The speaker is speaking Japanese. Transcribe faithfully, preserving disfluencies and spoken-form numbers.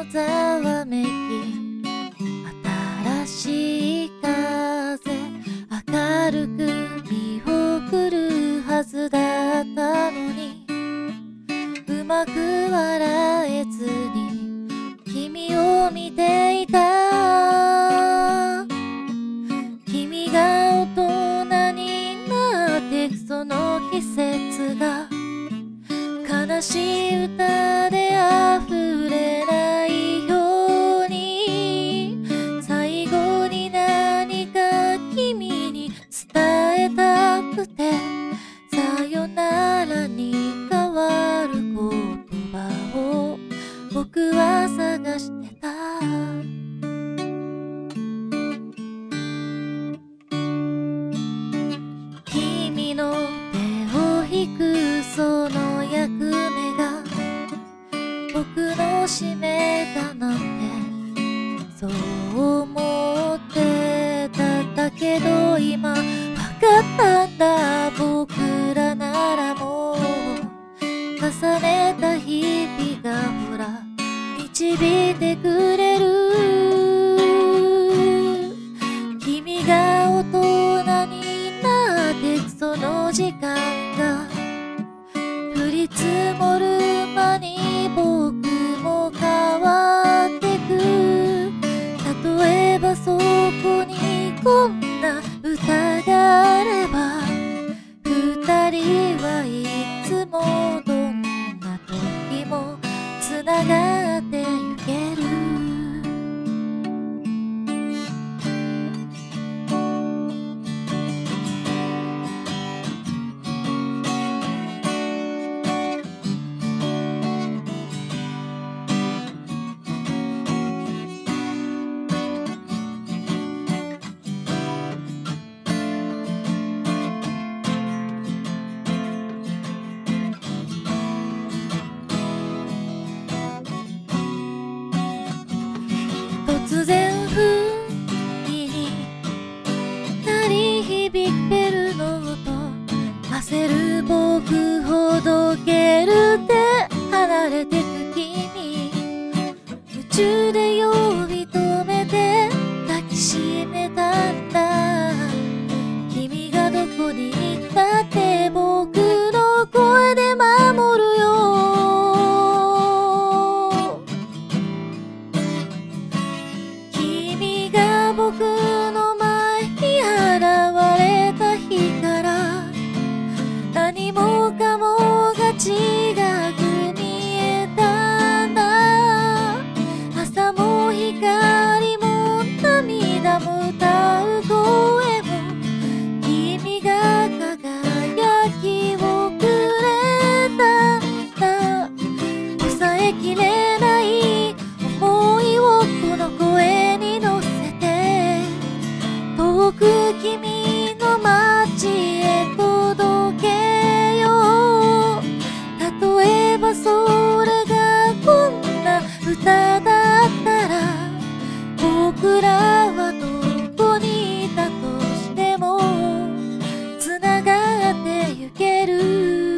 ざわめき新しい風明るく見送るはずだったのにうまく笑えずに君を見ていた。君が大人になってくその季節が悲しい歌で溢れないように最後に何か君に伝えたくてさよならに変わる言葉を僕は探してた。君の手を引くその役目が僕の使命だなんてそう思ってた。だけど今わかったんだ。僕らならもう重ねた日々がほら導いてくれる。君が大人になってくその時間が降り積もる間に僕も変わってく。例えばそこにこんな歌があれば二人はいつもどんな時もつながってゆける。突然不意に鳴り響くベルの音焦る僕ほどけるで離れてく君夢中で呼び止めて抱きしめたんだ。君がどこに行ったって僕の声で守るよ。僕の前に現れた日から何もかもが違く見えたんだ。朝も光も涙も歌う声も君が輝きをくれたんだ。抑えきれない思いをこの声に乗せ遠く君の街へ届けよう。例えばそれがこんな歌だったら僕らはどこにいたとしてもつながってゆける。